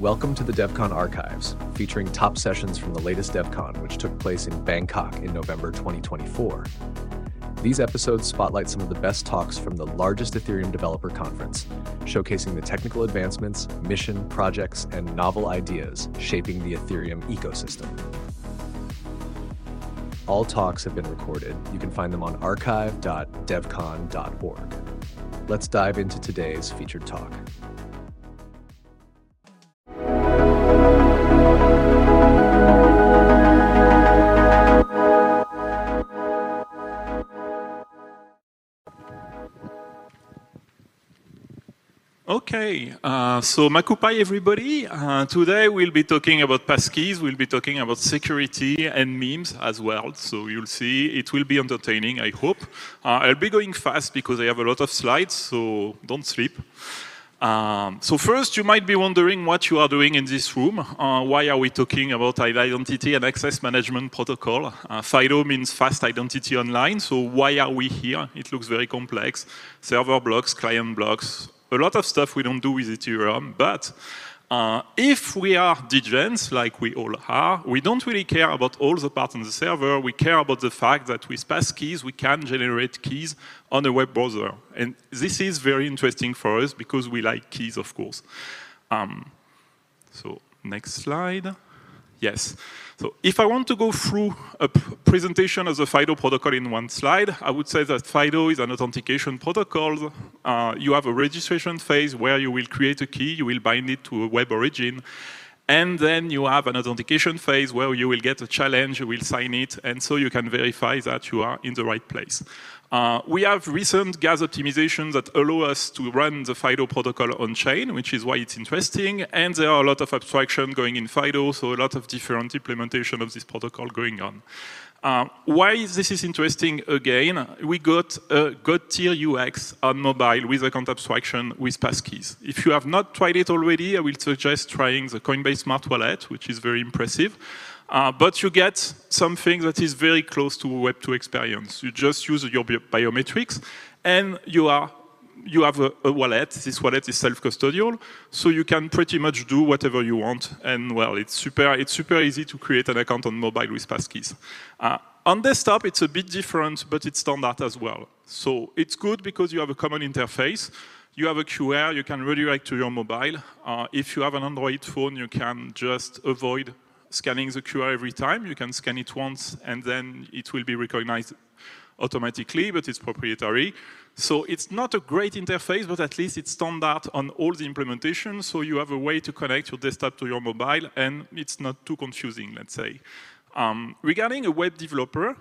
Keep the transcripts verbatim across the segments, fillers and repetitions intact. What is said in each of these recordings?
Welcome to the DevCon Archives, featuring top sessions from the latest DevCon, which took place in Bangkok in November twenty twenty-four. These episodes spotlight some of the best talks from the largest Ethereum developer conference, showcasing the technical advancements, mission, projects, and novel ideas shaping the Ethereum ecosystem. All talks have been recorded. You can find them on archive dot devcon dot org. Let's dive into today's featured talk. Okay, uh, so Makupai everybody. Uh, today we'll be talking about passkeys, we'll be talking about security and memes as well. So you'll see it will be entertaining, I hope. Uh, I'll be going fast because I have a lot of slides, so don't sleep. Um, so first, you might be wondering what you are doing in this room. Uh, why are we talking about identity and access management protocol? Uh, FIDO means fast identity online, so why are we here? It looks very complex. Server blocks, client blocks, a lot of stuff we don't do with Ethereum, but uh, if we are degens, like we all are, we don't really care about all the parts on the server. We care about the fact that with passkeys, we can generate keys on a web browser. And this is very interesting for us because we like keys, of course. Um, so next slide. Yes. So if I want to go through a presentation of the FIDO protocol in one slide, I would say that FIDO is an authentication protocol. Uh, you have a registration phase where you will create a key, you will bind it to a web origin, and then you have an authentication phase where you will get a challenge, you will sign it, and so you can verify that you are in the right place. Uh, we have recent gas optimizations that allow us to run the FIDO protocol on-chain, which is why it's interesting, and there are a lot of abstraction going in FIDO, so a lot of different implementation of this protocol going on. Uh, why this is interesting again, we got a God tier U X on mobile with account abstraction with passkeys. If you have not tried it already, I will suggest trying the Coinbase Smart Wallet, which is very impressive. Uh, but you get something that is very close to a Web two experience. You just use your biometrics, and you are you have a, a wallet. This wallet is self-custodial, so you can pretty much do whatever you want. And well, it's super it's super easy to create an account on mobile with passkeys. Uh, on desktop, it's a bit different, but it's standard as well. So it's good because you have a common interface. You have a Q R. You can redirect to your mobile. Uh, if you have an Android phone, you can just avoid scanning the Q R every time. You can scan it once and then it will be recognized automatically, but it's proprietary. So it's not a great interface, but at least it's standard on all the implementations. So you have a way to connect your desktop to your mobile and it's not too confusing, let's say. Um, regarding a web developer,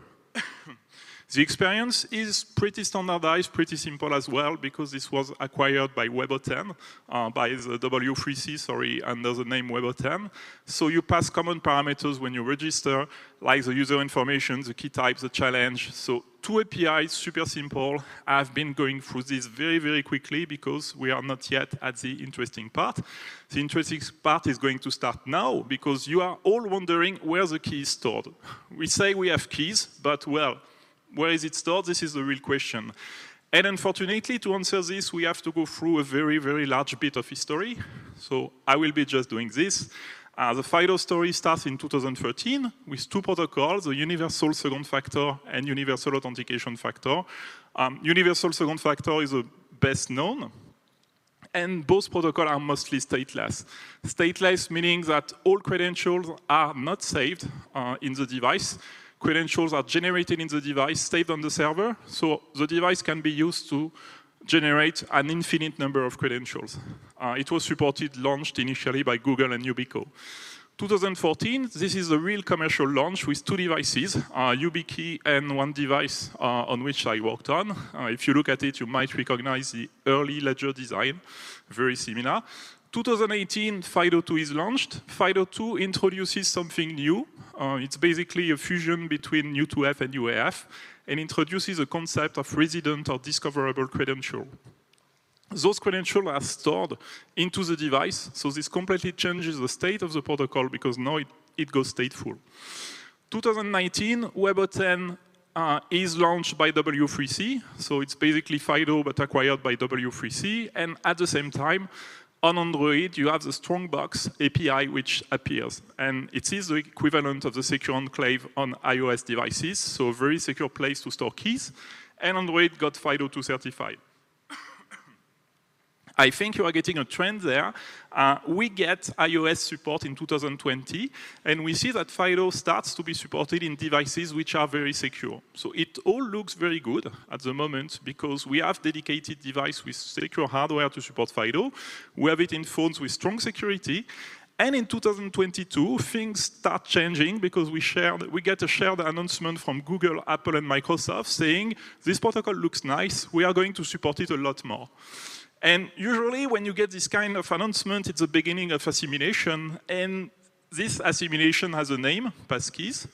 the experience is pretty standardized, pretty simple as well, because this was acquired by Web ten, uh, by the W three C, sorry, under the name Web ten. So you pass common parameters when you register, like the user information, the key type, the challenge. So two A P Is, super simple. I've been going through this very, very quickly because we are not yet at the interesting part. The interesting part is going to start now because you are all wondering where the key is stored. We say we have keys, but well, where is it stored? This is the real question. And unfortunately, to answer this, we have to go through a very, very large bit of history. So I will be just doing this. Uh, the FIDO story starts in two thousand thirteen with two protocols, the Universal Second Factor and Universal Authentication Factor. Um, Universal Second Factor is the best known. And both protocols are mostly stateless. Stateless meaning that all credentials are not saved uh, in the device. Credentials are generated in the device, saved on the server, so the device can be used to generate an infinite number of credentials. Uh, it was supported, launched initially by Google and Yubico. twenty fourteen, this is a real commercial launch with two devices, uh, YubiKey and one device uh, on which I worked on. Uh, if you look at it, you might recognize the early ledger design, very similar. twenty eighteen, FIDO two is launched. FIDO two introduces something new. Uh, it's basically a fusion between U two F and U A F and introduces a concept of resident or discoverable credential. Those credentials are stored into the device, so this completely changes the state of the protocol because now it, it goes stateful. twenty nineteen, Web ten uh, is launched by W three C, so it's basically FIDO but acquired by W three C, and at the same time, on Android, you have the Strongbox A P I which appears. And it is the equivalent of the Secure Enclave on iOS devices, so a very secure place to store keys. And Android got FIDO2 certified. I think you are getting a trend there. Uh, we get iOS support in two thousand twenty, and we see that FIDO starts to be supported in devices which are very secure. So it all looks very good at the moment because we have dedicated device with secure hardware to support FIDO. We have it in phones with strong security. And in two thousand twenty-two, things start changing because we, shared, we get a shared announcement from Google, Apple, and Microsoft saying, this protocol looks nice, we are going to support it a lot more. And usually when you get this kind of announcement, it's the beginning of assimilation, and this assimilation has a name, passkeys.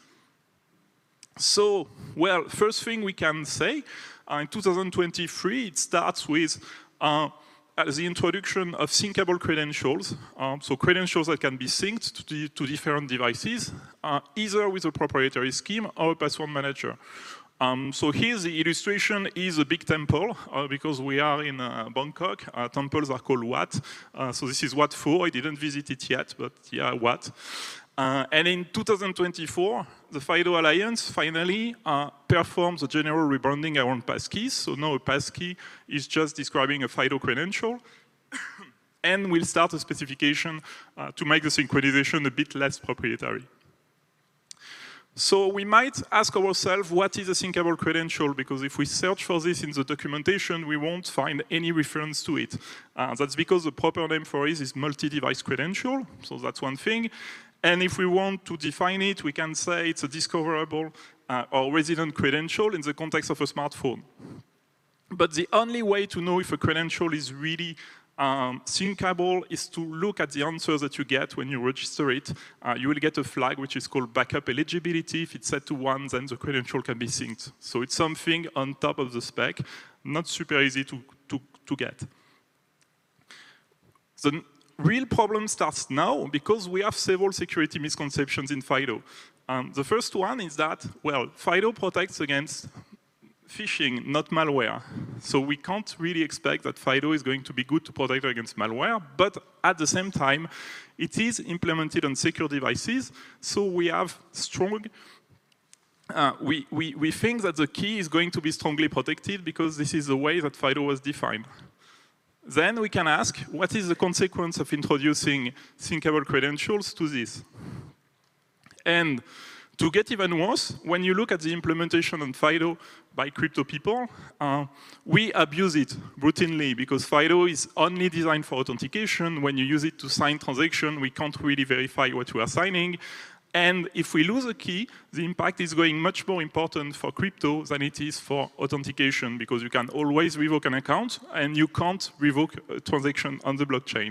So, well, first thing we can say, uh, in two thousand twenty-three, it starts with uh, the introduction of syncable credentials, uh, so credentials that can be synced to, the, to different devices, uh, either with a proprietary scheme or a password manager. Um, so here the illustration is a big temple, uh, because we are in uh, Bangkok. Uh, temples are called Wat. Uh, so this is Wat four. I didn't visit it yet, but yeah, Wat. Uh, and in two thousand twenty-four, the FIDO Alliance finally uh, performs a general rebranding around passkeys. So now a passkey is just describing a FIDO credential. And we'll start a specification uh, to make the synchronization a bit less proprietary. So we might ask ourselves, what is a syncable credential? Because if we search for this in the documentation, we won't find any reference to it. Uh, that's because the proper name for it is multi-device credential, so that's one thing. And if we want to define it, we can say it's a discoverable uh, or resident credential in the context of a smartphone. But the only way to know if a credential is really Um, syncable is to look at the answers that you get when you register it. Uh, you will get a flag which is called backup eligibility. If it's set to one, then the credential can be synced. So it's something on top of the spec, not super easy to, to, to get. The real problem starts now because we have several security misconceptions in FIDO. Um, the first one is that, well, FIDO protects against phishing, not malware. So we can't really expect that FIDO is going to be good to protect against malware, but at the same time, it is implemented on secure devices, so we have strong, uh, we, we, we think that the key is going to be strongly protected because this is the way that FIDO was defined. Then we can ask, what is the consequence of introducing syncable credentials to this? And to get even worse, when you look at the implementation on FIDO by crypto people, uh, we abuse it routinely because FIDO is only designed for authentication. When you use it to sign transactions, we can't really verify what we are signing. And if we lose a key, the impact is going much more important for crypto than it is for authentication because you can always revoke an account and you can't revoke a transaction on the blockchain.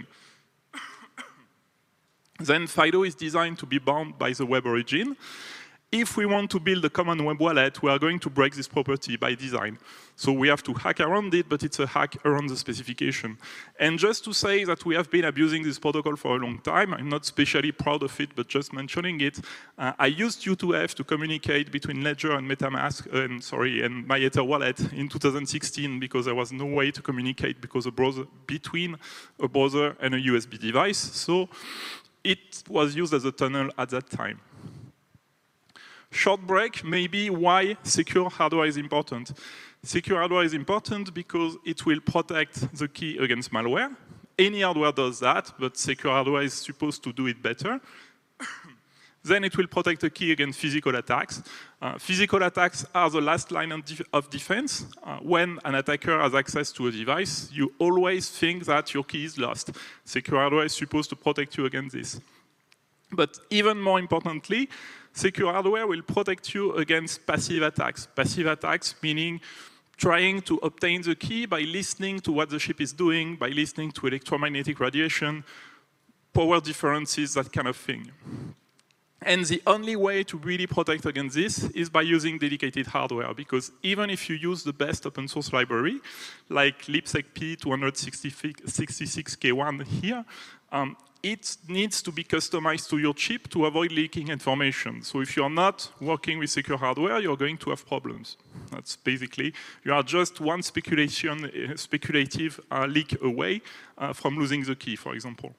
Then FIDO is designed to be bound by the web origin. If we want to build a common web wallet, we are going to break this property by design. So we have to hack around it, but it's a hack around the specification. And just to say that we have been abusing this protocol for a long time, I'm not especially proud of it, but just mentioning it, uh, I used U two F to communicate between Ledger and MetaMask, and sorry, and MyEther wallet in two thousand sixteen because there was no way to communicate because a browser between a browser and a U S B device. So it was used as a tunnel at that time. Short break, maybe why secure hardware is important. Secure hardware is important because it will protect the key against malware. Any hardware does that, but secure hardware is supposed to do it better. Then it will protect the key against physical attacks. Uh, physical attacks are the last line of defense. Uh, when an attacker has access to a device, you always think that your key is lost. Secure hardware is supposed to protect you against this. But even more importantly, secure hardware will protect you against passive attacks. Passive attacks meaning trying to obtain the key by listening to what the chip is doing, by listening to electromagnetic radiation, power differences, that kind of thing. And the only way to really protect against this is by using dedicated hardware, because even if you use the best open source library, like libsecp two sixty-six K one here, um, it needs to be customized to your chip to avoid leaking information. So if you're not working with secure hardware, you're going to have problems. That's basically, you are just one speculation, uh, speculative uh, leak away uh, from losing the key, for example.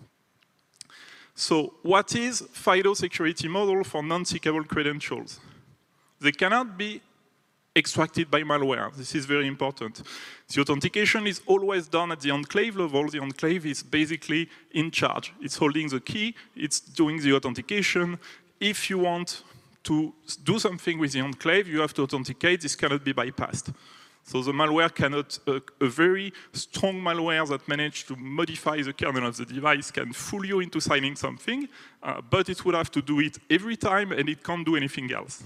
So what is FIDO security model for non-seekable credentials? They cannot be extracted by malware. This is very important. The authentication is always done at the enclave level. The enclave is basically in charge. It's holding the key, it's doing the authentication. If you want to do something with the enclave, you have to authenticate. This cannot be bypassed. So the malware cannot, uh, a very strong malware that managed to modify the kernel of the device can fool you into signing something, uh, but it would have to do it every time and it can't do anything else.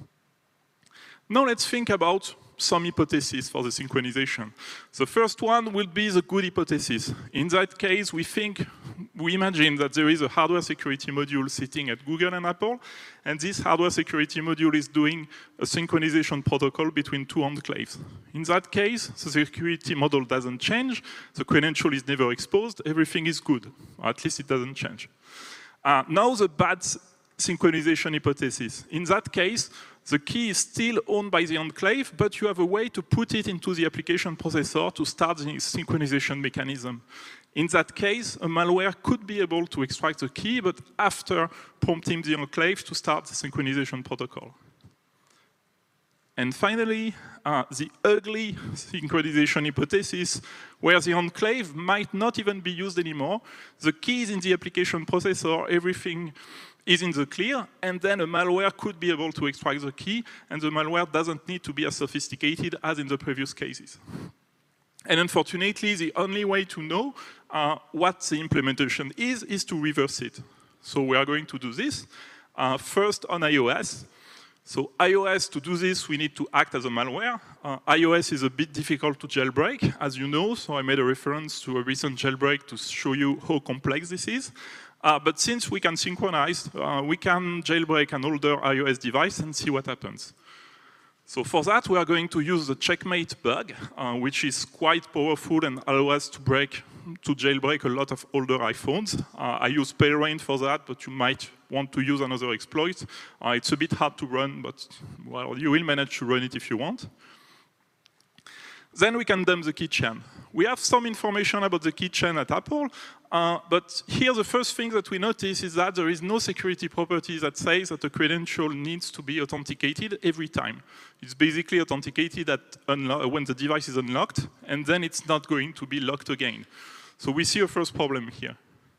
Now let's think about some hypotheses for the synchronization. The first one will be the good hypothesis. In that case, we think, we imagine that there is a hardware security module sitting at Google and Apple, and this hardware security module is doing a synchronization protocol between two enclaves. In that case, the security model doesn't change, the credential is never exposed, everything is good, or at least it doesn't change. Uh, now the bad synchronization hypothesis. In that case, the key is still owned by the enclave, but you have a way to put it into the application processor to start the synchronization mechanism. In that case, a malware could be able to extract the key, but after prompting the enclave to start the synchronization protocol. And finally, uh, the ugly synchronization hypothesis, where the enclave might not even be used anymore. The key is in the application processor, everything is in the clear, and then a malware could be able to extract the key, and the malware doesn't need to be as sophisticated as in the previous cases. And unfortunately, the only way to know uh, what the implementation is, is to reverse it. So we are going to do this. Uh, first on iOS. So iOS, to do this, we need to act as a malware. Uh, iOS is a bit difficult to jailbreak, as you know, so I made a reference to a recent jailbreak to show you how complex this is. Uh, but since we can synchronize, uh, we can jailbreak an older iOS device and see what happens. So for that, we are going to use the checkmate bug, uh, which is quite powerful and allows us to break, to jailbreak a lot of older iPhones. Uh, I use Pale-Rain for that, but you might want to use another exploit. Uh, it's a bit hard to run, but well, you will manage to run it if you want. Then we can dump the keychain. We have some information about the keychain at Apple, uh, but here the first thing that we notice is that there is no security property that says that a credential needs to be authenticated every time. It's basically authenticated at when the device is unlocked, and then it's not going to be locked again. So we see a first problem here.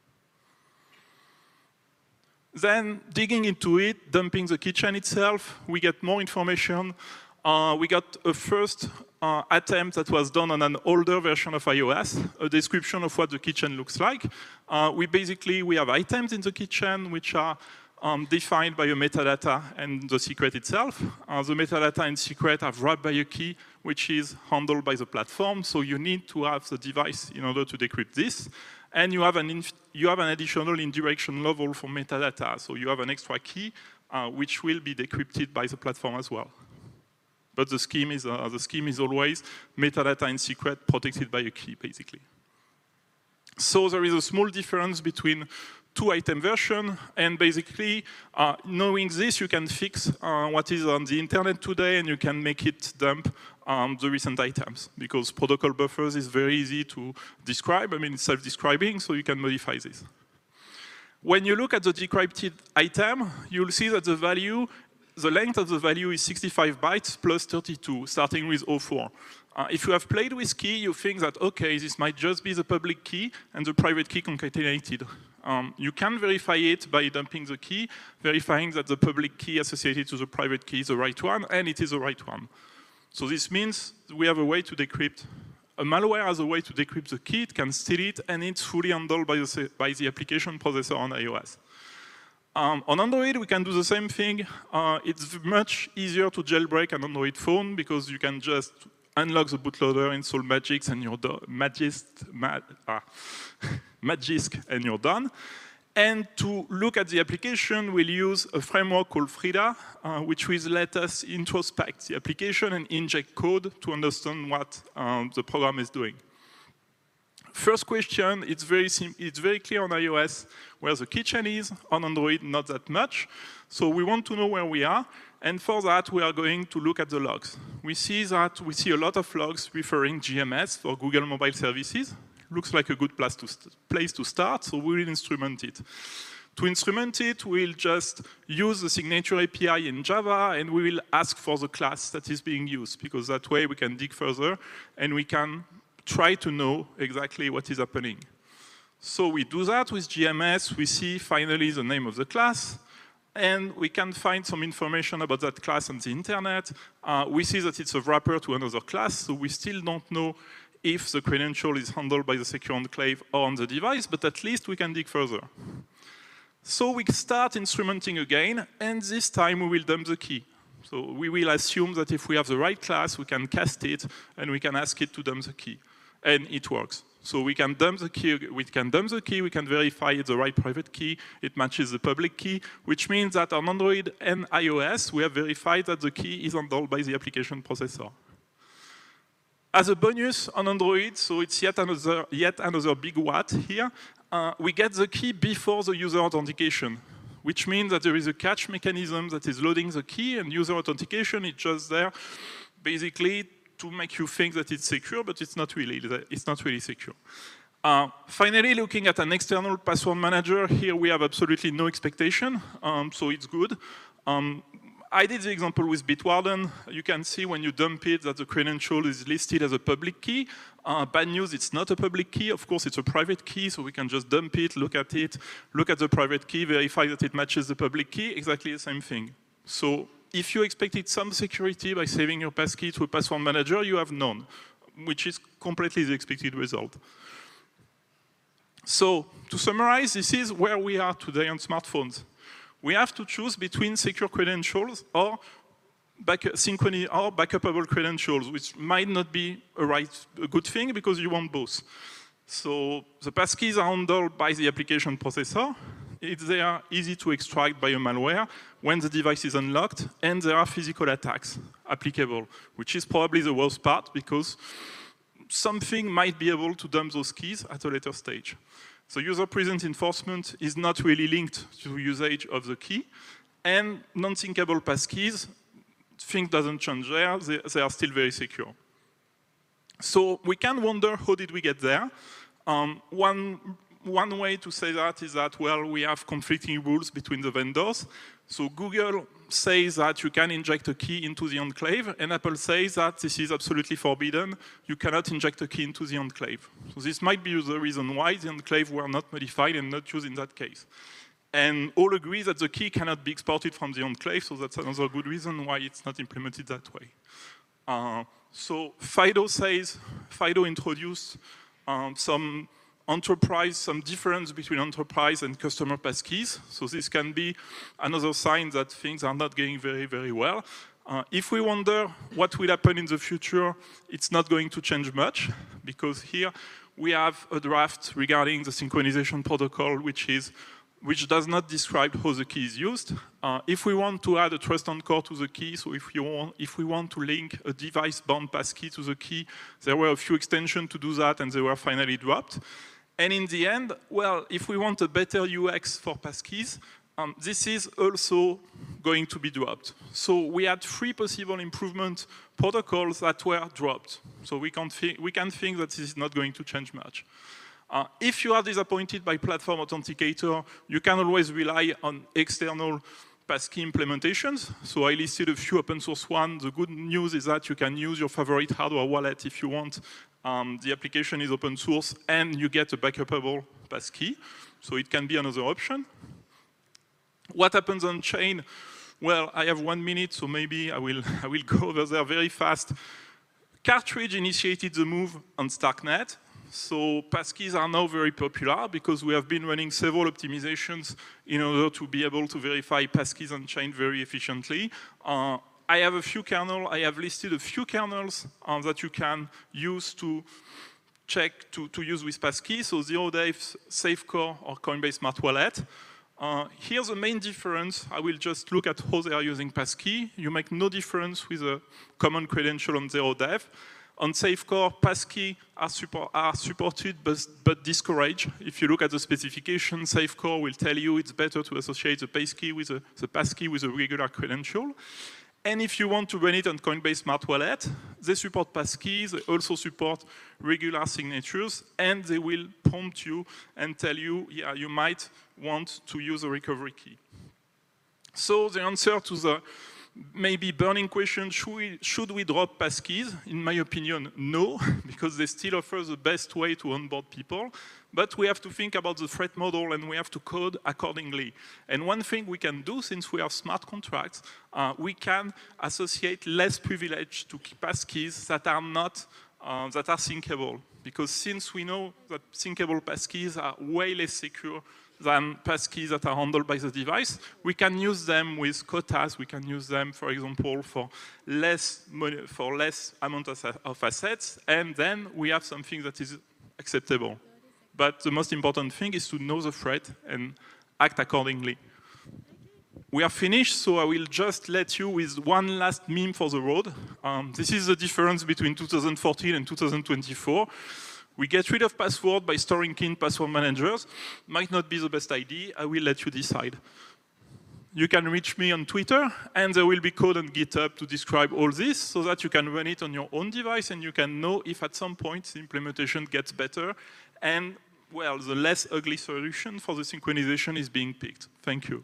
Then digging into it, dumping the keychain itself, we get more information. Uh, we got a first uh, attempt that was done on an older version of iOS, a description of what the keychain looks like. Uh, we basically, we have items in the keychain which are um, defined by a metadata and the secret itself. Uh, the metadata and secret are wrapped by a key which is handled by the platform, so you need to have the device in order to decrypt this. And you have an, inf you have an additional indirection level for metadata, so you have an extra key uh, which will be decrypted by the platform as well. But the scheme is, uh, the scheme is always metadata and secret protected by a key, basically. So there is a small difference between two item versions, and basically, uh, knowing this, you can fix uh, what is on the internet today, and you can make it dump um, the recent items, because protocol buffers is very easy to describe. I mean, it's self-describing, so you can modify this. When you look at the decrypted item, you'll see that the value the length of the value is sixty-five bytes plus thirty-two, starting with zero four. Uh, if you have played with key, you think that, okay, this might just be the public key and the private key concatenated. Um, you can verify it by dumping the key, verifying that the public key associated to the private key is the right one, and it is the right one. So this means we have a way to decrypt. A malware has a way to decrypt the key, it can steal it, and it's fully handled by the, by the application processor on iOS. Um, on Android, we can do the same thing. Uh, it's much easier to jailbreak an Android phone because you can just unlock the bootloader, install Magisk, and you're done. Magisk, ma ah, Magisk, and you're done. And to look at the application, we'll use a framework called Frida, uh, which will let us introspect the application and inject code to understand what um, the program is doing. First question, it's very, it's very clear on iOS where the keychain is, on Android not that much. So we want to know where we are, and for that we are going to look at the logs. We see that we see a lot of logs referring G M S for Google Mobile Services. Looks like a good place to, place to start, so we will instrument it. To instrument it, we'll just use the signature A P I in Java, and we will ask for the class that is being used, because that way we can dig further, and we can try to know exactly what is happening. So we do that with G M S, we see finally the name of the class, and we can find some information about that class on the internet. Uh, we see that it's a wrapper to another class, so we still don't know if the credential is handled by the secure enclave or on the device, but at least we can dig further. So we start instrumenting again, and this time we will dump the key. So we will assume that if we have the right class, we can cast it, and we can ask it to dump the key, and it works. So we can dump the key, we can dump the key, we can verify it's the right private key, it matches the public key, which means that on Android and iOS, we have verified that the key is handled by the application processor. As a bonus on Android, so it's yet another, yet another big what here, uh, we get the key before the user authentication, which means that there is a catch mechanism that is loading the key, and user authentication is just there basically to make you think that it's secure, but it's not really, it's not really secure. Uh, finally, looking at an external password manager, here we have absolutely no expectation, um, so it's good. Um, I did the example with Bitwarden. You can see when you dump it that the credential is listed as a public key. Uh, bad news, it's not a public key. Of course, it's a private key, so we can just dump it, look at it, look at the private key, verify that it matches the public key, exactly the same thing. So if you expected some security by saving your passkey to a password manager, you have none, which is completely the expected result. So to summarize, this is where we are today on smartphones. We have to choose between secure credentials or, back, synchrony, or backupable credentials, which might not be a, right, a good thing because you want both. So the passkeys are handled by the application processor. It's, they are easy to extract by a malware when the device is unlocked, and there are physical attacks applicable, which is probably the worst part because something might be able to dump those keys at a later stage. So user-present enforcement is not really linked to usage of the key, and non-syncable passkeys, things doesn't change there, they, they are still very secure. So we can wonder, how did we get there? Um, one, one way to say that is that, well, we have conflicting rules between the vendors. So Google says that you can inject a key into the enclave, and Apple says that this is absolutely forbidden. You cannot inject a key into the enclave. So this might be the reason why the enclave were not modified and not used in that case. And all agree that the key cannot be exported from the enclave, so that's another good reason why it's not implemented that way. Uh, so FIDO says, FIDO introduced um, some enterprise, some difference between enterprise and customer passkeys. So this can be another sign that things are not going very, very well. Uh, if we wonder what will happen in the future, it's not going to change much, because here we have a draft regarding the synchronization protocol, which is which does not describe how the key is used. Uh, if we want to add a trust anchor to the key, so if, you want, if we want to link a device-bound passkey to the key, there were a few extensions to do that, and they were finally dropped. And in the end, well, if we want a better U X for passkeys, um, this is also going to be dropped. So we had three possible improvement protocols that were dropped. So we can, we can think that this is not going to change much. Uh, if you are disappointed by platform authenticator, you can always rely on external passkey implementations. So I listed a few open source ones. The good news is that you can use your favorite hardware wallet if you want. Um, the application is open source, and you get a backupable passkey. So it can be another option. What happens on chain? Well, I have one minute, so maybe I will, I will go over there very fast. Cartridge initiated the move on Starknet. So passkeys are now very popular because we have been running several optimizations in order to be able to verify passkeys on chain very efficiently. Uh, I have a few kernels, I have listed a few kernels uh, that you can use to check to, to use with passkey. So zero day, Safecore, or Coinbase Smart Wallet. Uh, here's the main difference. I will just look at how they are using passkey. You make no difference with a common credential on zero day. On Safecore, passkey are, support, are supported but, but discouraged. If you look at the specification, Safecore will tell you it's better to associate the passkey with a, the passkey with a regular credential. And if you want to run it on Coinbase Smart Wallet, they support passkeys, they also support regular signatures, and they will prompt you and tell you, yeah, you might want to use a recovery key. So the answer to the maybe burning question, should we, should we drop passkeys? In my opinion, no, because they still offer the best way to onboard people. But we have to think about the threat model and we have to code accordingly. And one thing we can do, since we have smart contracts, uh, we can associate less privilege to passkeys that are not, uh, that are syncable. Because since we know that syncable passkeys are way less secure than passkeys that are handled by the device, we can use them with quotas. We can use them, for example, for less money, for less amount of, of assets, and then we have something that is acceptable. But the most important thing is to know the threat and act accordingly. We are finished, so I will just let you with one last meme for the road. Um, this is the difference between two thousand fourteen and two thousand twenty-four. We get rid of password by storing key in password managers. Might not be the best idea. I will let you decide. You can reach me on Twitter, and there will be code on GitHub to describe all this so that you can run it on your own device and you can know if at some point the implementation gets better and, well, the less ugly solution for the synchronization is being picked. Thank you.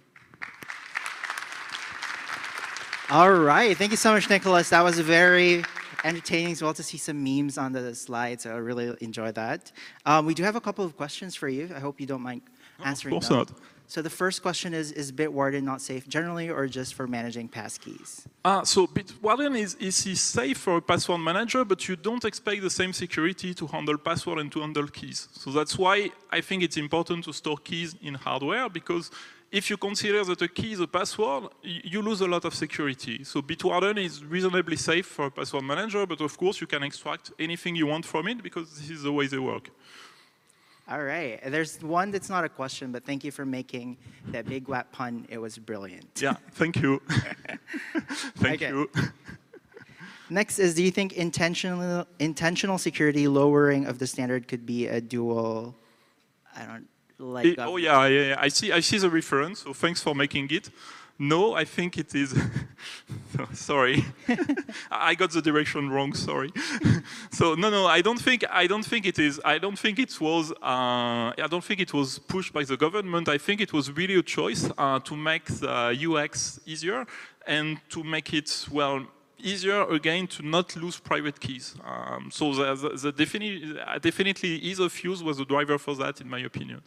All right. Thank you so much, Nicholas. That was very entertaining as well to see some memes on the slides. So I really enjoyed that. Um, we do have a couple of questions for you. I hope you don't mind answering them. Of course not. So the first question is, is Bitwarden not safe generally or just for managing passkeys? Ah, so Bitwarden is, is, is safe for a password manager, but you don't expect the same security to handle password and to handle keys. So that's why I think it's important to store keys in hardware, because if you consider that a key is a password, you lose a lot of security. So Bitwarden is reasonably safe for a password manager, but of course you can extract anything you want from it because this is the way they work. All right. There's one that's not a question, but thank you for making that big wet pun. It was brilliant. Yeah, thank you. Thank okay. you. Next is, do you think intentional, intentional security lowering of the standard could be a dual, I don't, like... It, oh, yeah, yeah, yeah, I see, I see the reference, so thanks for making it. No, I think it is. Sorry, I got the direction wrong. Sorry. So no, no, I don't think. I don't think it is. I don't think it was. Uh, I don't think it was pushed by the government. I think it was really a choice uh, to make the U X easier and to make it, well, easier again to not lose private keys. Um, so the, the, the defini definitely ease of use was the driver for that, in my opinion.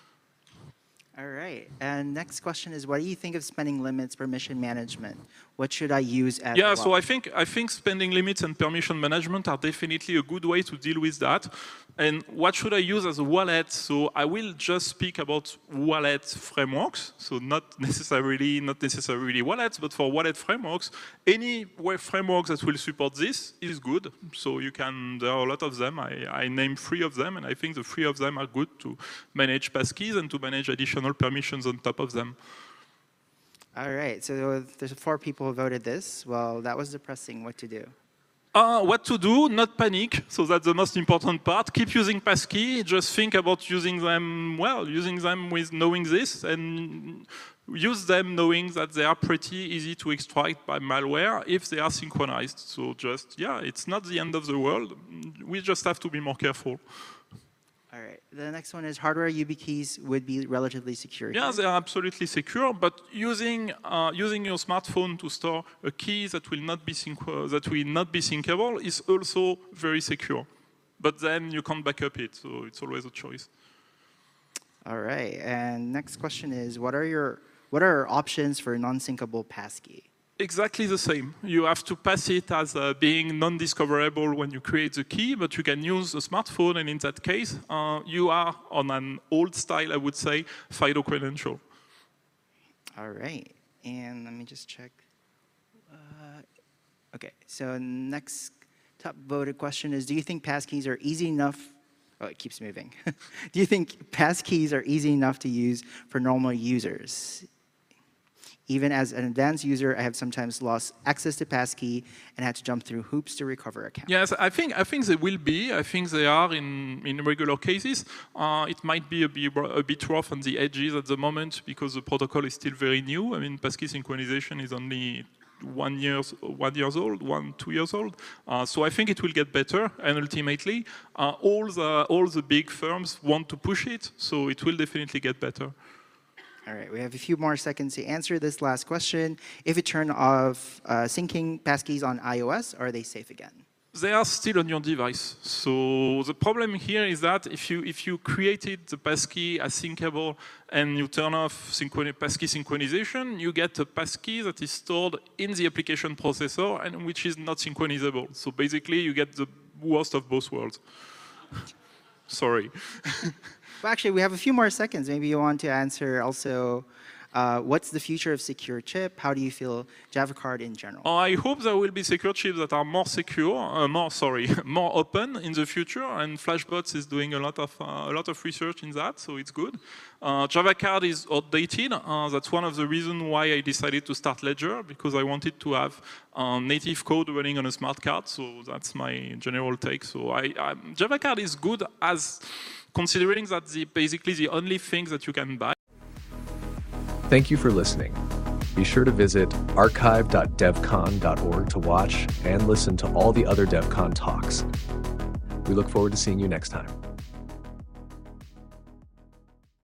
All right. And next question is, what do you think of spending limits, permission management? What should I use as Yeah, well? so I think, I think spending limits and permission management are definitely a good way to deal with that. And what should I use as a wallet? So I will just speak about wallet frameworks. So not necessarily, not necessarily wallets, but for wallet frameworks, any framework that will support this is good. So you can, there are a lot of them. I, I named three of them, and I think the three of them are good to manage passkeys and to manage additional permissions on top of them. All right, so there's four people who voted this. Well, that was depressing. What to do? Uh, what to do, not panic. So that's the most important part. Keep using passkey. Just think about using them, well, using them with knowing this, and use them knowing that they are pretty easy to extract by malware if they are synchronized. So just, yeah, it's not the end of the world. We just have to be more careful. All right. The next one is hardware YubiKeys would be relatively secure. Yeah, they are absolutely secure, but using uh, using your smartphone to store a key that will not be sync that will not be syncable is also very secure. But then you can't back up it, so it's always a choice. All right. And next question is, what are your what are options for non-syncable passkey? Exactly the same. You have to pass it as uh, being non-discoverable when you create the key, but you can use a smartphone, and in that case, uh, you are on an old style, I would say, FIDO credential. All right. And let me just check. Uh, OK, so next top voted question is, do you think passkeys are easy enough Oh, it keeps moving. Do you think passkeys are easy enough to use for normal users? Even as an advanced user, I have sometimes lost access to passkey and had to jump through hoops to recover account. Yes, I think I think they will be. I think they are in, in regular cases. Uh, it might be a bit, a bit rough on the edges at the moment because the protocol is still very new. I mean, passkey synchronization is only one years one years old, one two years old. Uh, so I think it will get better, and ultimately, uh, all the all the big firms want to push it, so it will definitely get better. All right, we have a few more seconds to answer this last question. If you turn off uh, syncing passkeys on iOS, are they safe again? They are still on your device. So the problem here is that if you if you created the passkey as syncable and you turn off synchroni- passkey synchronization, you get a passkey that is stored in the application processor and which is not synchronizable. So basically, you get the worst of both worlds. Sorry. Well, actually, we have a few more seconds. Maybe you want to answer also, uh, what's the future of secure chip? How do you feel Java Card in general? I hope there will be secure chips that are more secure, uh, more sorry, more open in the future. And Flashbots is doing a lot of uh, a lot of research in that, so it's good. Uh, Java Card is outdated. Uh, that's one of the reasons why I decided to start Ledger, because I wanted to have uh, native code running on a smart card. So that's my general take. So I, I, Java Card is good as considering that the basically the only thing that you can buy. Thank you for listening. Be sure to visit archive dot devcon dot org to watch and listen to all the other DevCon talks. We look forward to seeing you next time.